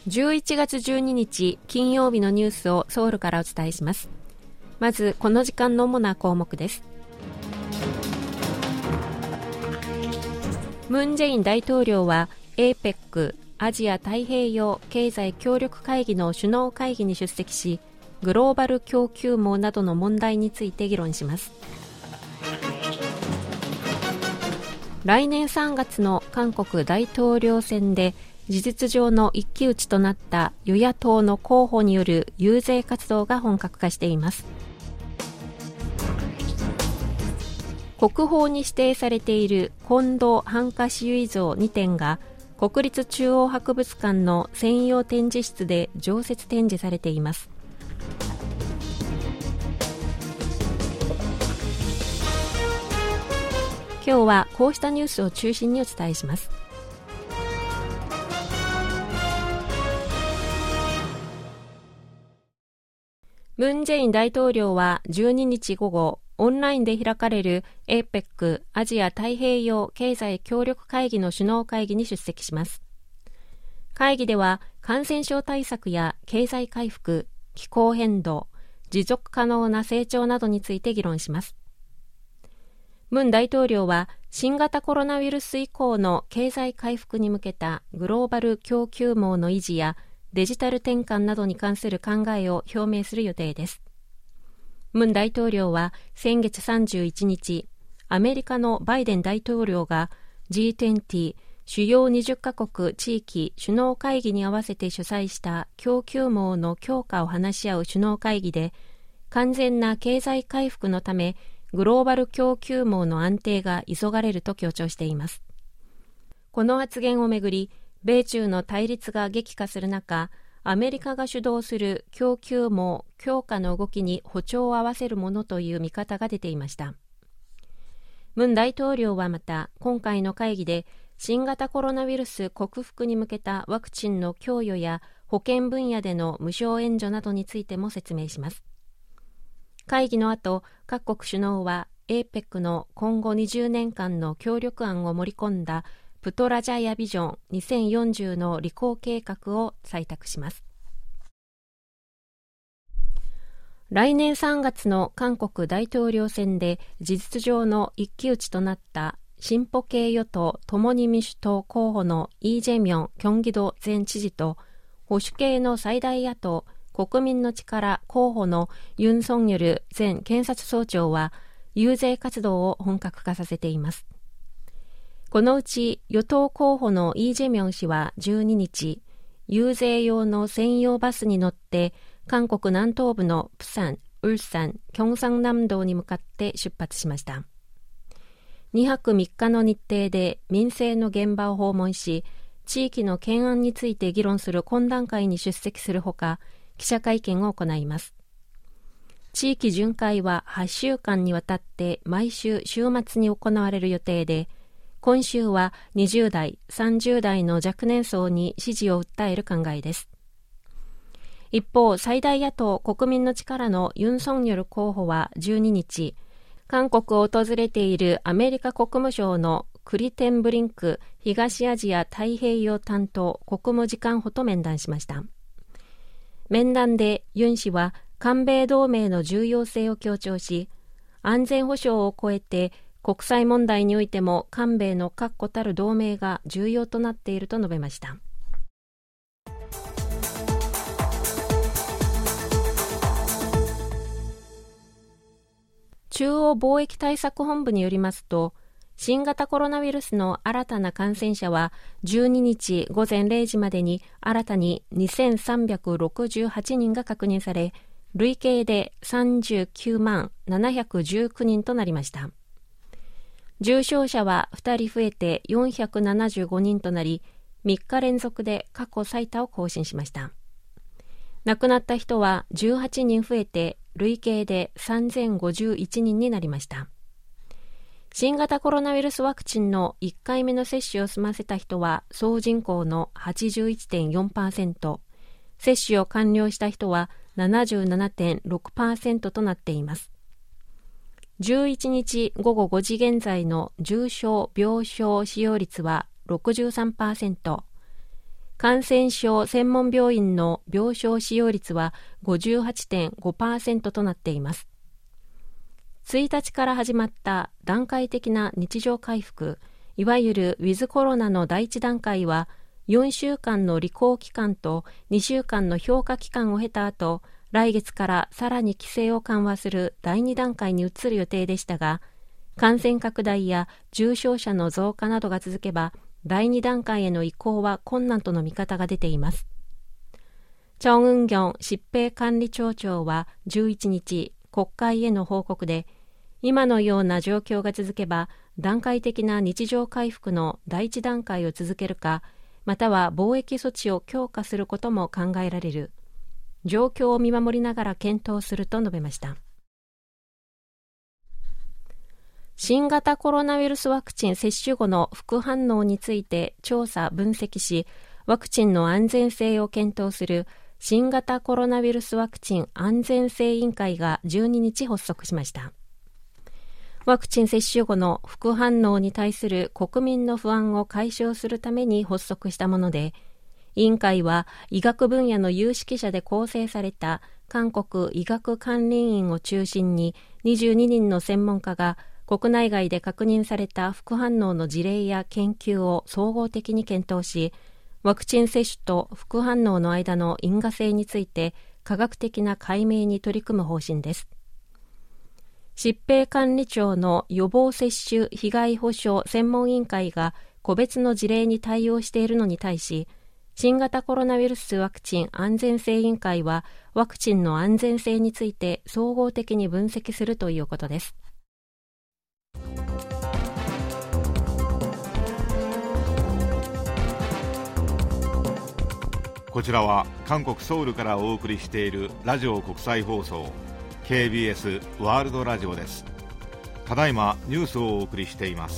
11月12日金曜日のニュースをソウルからお伝えします。まずこの時間の主な項目です。ムン・ジェイン大統領は APEC アジア太平洋経済協力会議の首脳会議に出席し、グローバル供給網などの問題について議論します。来年3月の韓国大統領選で事実上の一騎打ちとなった与野党の候補による遊説活動が本格化しています。国宝に指定されている金堂半夏子遺像2点が国立中央博物館の専用展示室で常設展示されています。今日はこうしたニュースを中心にお伝えします。ムン・ジェイン大統領は12日午後、オンラインで開かれる APEC アジア太平洋経済協力会議の首脳会議に出席します。会議では感染症対策や経済回復、気候変動、持続可能な成長などについて議論します。ムン大統領は新型コロナウイルス以降の経済回復に向けたグローバル供給網の維持やデジタル転換などに関する考えを表明する予定です。ムン大統領は先月31日、アメリカのバイデン大統領が G20 主要20カ国地域首脳会議に合わせて主催した供給網の強化を話し合う首脳会議で、完全な経済回復のためグローバル供給網の安定が急がれると強調しています。この発言をめぐり、米中の対立が激化する中、アメリカが主導する供給網強化の動きに歩調を合わせるものという見方が出ていました。ムン大統領はまた、今回の会議で新型コロナウイルス克服に向けたワクチンの供与や保健分野での無償援助などについても説明します。会議の後、各国首脳は APEC の今後20年間の協力案を盛り込んだプトラジャヤビジョン2040の履行計画を採択します。来年3月の韓国大統領選で事実上の一騎打ちとなった進歩系与党共に民主党候補のイ・ジェミョン京畿道前知事と保守系の最大野党国民の力候補のユン・ソンニョル前検察総長は遊説活動を本格化させています。このうち与党候補のイ・ジェミョン氏は12日、遊説用の専用バスに乗って韓国南東部のプサン、ウルサン、キョンサン南道に向かって出発しました。2泊3日の日程で民生の現場を訪問し、地域の懸案について議論する懇談会に出席するほか、記者会見を行います。地域巡回は8週間にわたって毎週週末に行われる予定で、今週は20代、30代の若年層に支持を訴える考えです。一方、最大野党国民の力のユン・ソンニョル候補は12日、韓国を訪れているアメリカ国務省のクリテンブリンク東アジア太平洋担当国務次官補と面談しました。面談でユン氏は韓米同盟の重要性を強調し、安全保障を超えて国際問題においても韓米の確固たる同盟が重要となっていると述べました。中央貿易対策本部によりますと、新型コロナウイルスの新たな感染者は12日午前0時までに新たに2368人が確認され、累計で39万719人となりました。重症者は2人増えて475人となり、3日連続で過去最多を更新しました。亡くなった人は18人増えて累計で3051人になりました。新型コロナウイルスワクチンの1回目の接種を済ませた人は総人口の 81.4%、接種を完了した人は 77.6% となっています。11日午後5時現在の重症病床使用率は 63%、 感染症専門病院の病床使用率は 58.5% となっています。1日から始まった段階的な日常回復、いわゆるウィズコロナの第1段階は、4週間の履行期間と2週間の評価期間を経た後、来月からさらに規制を緩和する第2段階に移る予定でしたが、感染拡大や重症者の増加などが続けば、第2段階への移行は困難との見方が出ています。チョン・ウンギョン疾病管理庁長は11日、国会への報告で、今のような状況が続けば、段階的な日常回復の第1段階を続けるか、または防疫措置を強化することも考えられる。状況を見守りながら検討すると述べました。新型コロナウイルスワクチン接種後の副反応について調査・分析し、ワクチンの安全性を検討する新型コロナウイルスワクチン安全性委員会が12日発足しました。ワクチン接種後の副反応に対する国民の不安を解消するために発足したもので、委員会は医学分野の有識者で構成された韓国医学管理院を中心に22人の専門家が国内外で確認された副反応の事例や研究を総合的に検討し、ワクチン接種と副反応の間の因果性について科学的な解明に取り組む方針です。疾病管理庁の予防接種被害保障専門委員会が個別の事例に対応しているのに対し、新型コロナウイルスワクチン安全性委員会はワクチンの安全性について総合的に分析するということです。 こちらは韓国ソウルからお送りしているラジオ国際放送 KBS ワールドラジオです。ただいまニュースをお送りしています。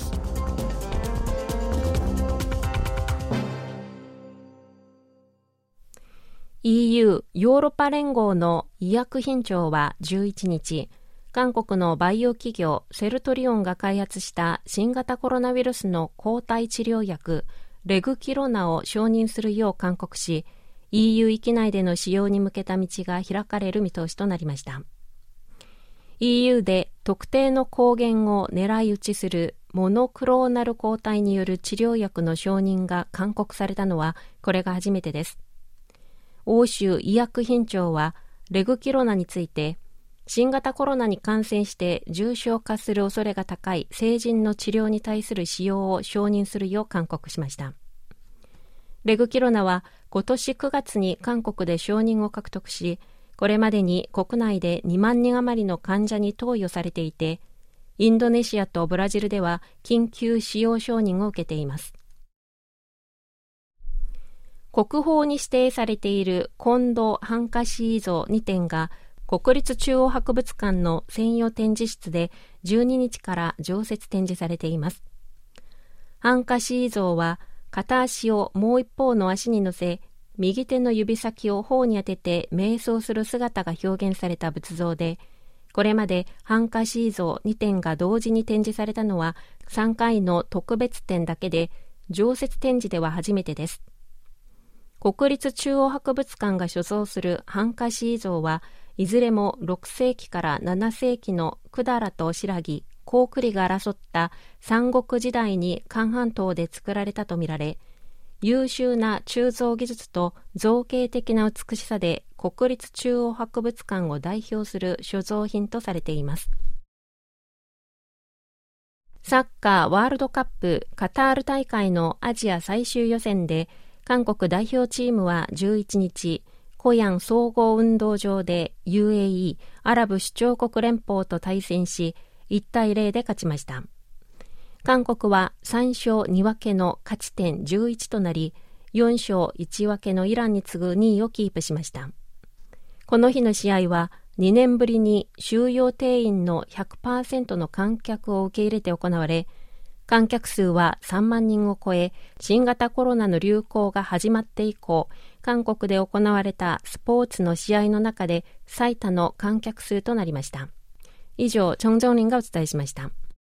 EU ヨーロッパ連合の医薬品庁は11日、韓国のバイオ企業セルトリオンが開発した新型コロナウイルスの抗体治療薬レグキロナを承認するよう勧告し、EU 域内での使用に向けた道が開かれる見通しとなりました。EU で特定の抗原を狙い撃ちするモノクローナル抗体による治療薬の承認が勧告されたのはこれが初めてです。欧州医薬品庁はレグキロナについて、新型コロナに感染して重症化する恐れが高い成人の治療に対する使用を承認するよう勧告しました。レグキロナは今年9月に韓国で承認を獲得し、これまでに国内で2万人余りの患者に投与されていて、インドネシアとブラジルでは緊急使用承認を受けています。国宝に指定されているコンド・ハンカシー像2点が国立中央博物館の専用展示室で12日から常設展示されています。ハンカシー像は片足をもう一方の足に乗せ、右手の指先を頬に当てて瞑想する姿が表現された仏像で、これまでハンカシー像2点が同時に展示されたのは3回の特別展だけで、常設展示では初めてです。国立中央博物館が所蔵するハンカシー像はいずれも6世紀から7世紀の百済と新羅、高句麗が争った三国時代に韓半島で作られたとみられ、優秀な鋳造技術と造形的な美しさで国立中央博物館を代表する所蔵品とされています。サッカーワールドカップカタール大会のアジア最終予選で、韓国代表チームは11日、コヤン総合運動場で UAE アラブ首長国連邦と対戦し、1対0で勝ちました。韓国は3勝2分けの勝ち点11となり、4勝1分けのイランに次ぐ2位をキープしました。この日の試合は2年ぶりに収容定員の 100% の観客を受け入れて行われ、観客数は3万人を超え、新型コロナの流行が始まって以降、韓国で行われたスポーツの試合の中で最多の観客数となりました。以上、チョン・ジョンリンがお伝えしました。